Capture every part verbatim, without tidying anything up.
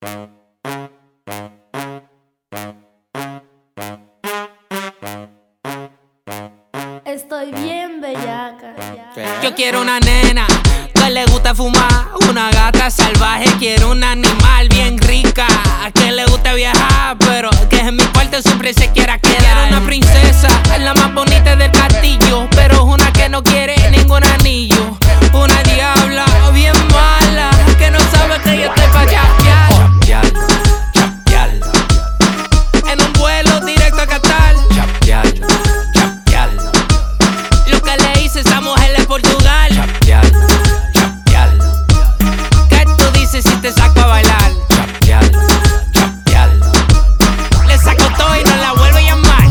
Estoy bien bellaca. Yo quiero una nena que le gusta fumar, una gata salvaje. Quiero un animal bien rica, que le guste viajar, pero que en mi cuarto siempre se quiera quedar. Quiero una princesa, la más bonita del castillo, pero es una que no quiere ningún anillo. Una diabla bien mala, que no sabe que yo estoy pa' chapear. Chapearla, chapearla. En un vuelo directo a Qatar. Chapearla, chapearla. Lo que le hice a esa mujer de Portugal. Chapearla, chapearla. ¿Qué tú dices si te saco a bailar? Chapearla, chapearla. Le saco todo y no la vuelvo a llamar.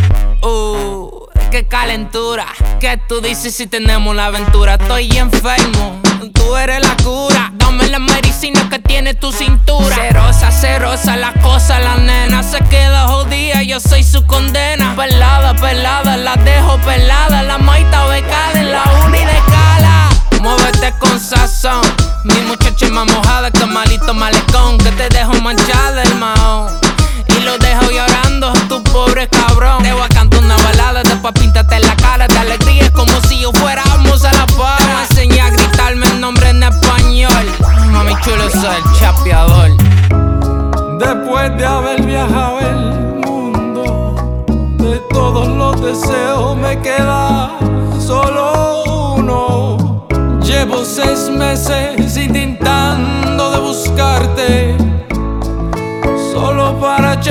Uh, qué calentura. ¿Qué tú dices si tenemos la aventura? Estoy enfermo, tú eres la cura. Dame la medicina que tiene tu cintura. Cerosa, cerosa, la cosa, la nena se queda jodida, yo soy su condena. Pelada, pelada, la dejo pelada. La maita becada en la uni de cala. Muévete con sazón, mi muchacha es más mojada que malito malecón, que te dejo manchada el mahón y lo dejo llorando, tu pobre cabrón. Te voy a cantar una balada, después píntate la cara de alegría, es como si yo fuéramos a la par. Te voy a enseñar a gritarme el nombre en español. Mami chulo, soy el chapeador. Después de haber viajado el mundo, de todos los deseos me queda solo uno. Llevo seis meses intentando de buscarte, solo para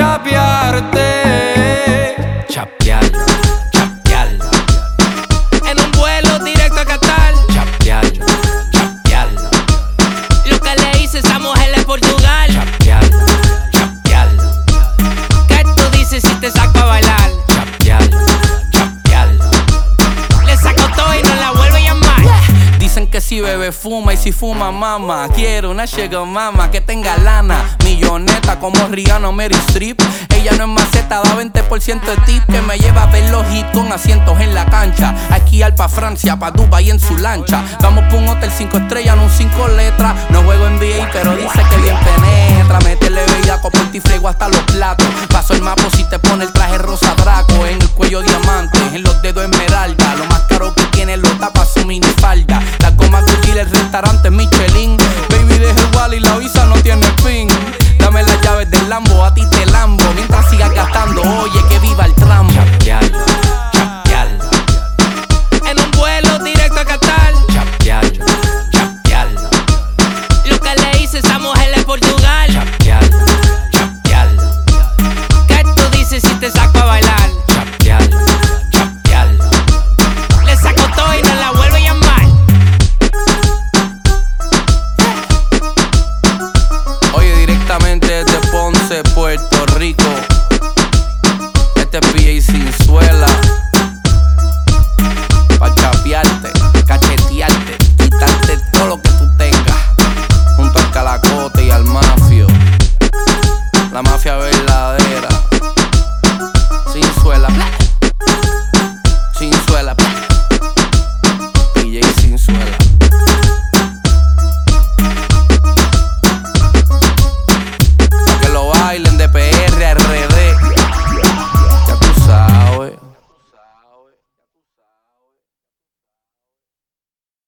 chapearte. Chapearla, chapearla. En un vuelo directo a Qatar. Chapearla, chapearla. Lo que le hice a esa mujer de Portugal. Chapearla, chapearla. ¿Qué tú dices si te saco a bailar? Chapearla, chapearla. Le saco todo y no la vuelvo a llamar. Dicen que si bebe fuma y si fuma mama. Quiero una sugar mama que tenga lana, milloneta como Rihanna o Mary Streep. Ella no es maceta, da veinte por ciento de tip, que me lleva a ver los hits con asientos en la cancha. Aquí al pa' Francia, pa' Dubai en su lancha. Vamos pa' un hotel cinco estrellas, no un cinco letras. No juego en N B A, pero dice que bien penetra. Métele bellaco por ti, frego hasta los platos. Paso el mapo si te pone el traje rosa Draco. En el cuello diamante, en los dedos esmeralda. Lo más caro que tiene lo tapa su minifalda. La goma Gucci, el restaurante Michelin. Baby, deja el wallet y la visa no tiene fin. Dame las llaves del Lambo, a ti te lambo, mientras sigas gastando. Oye,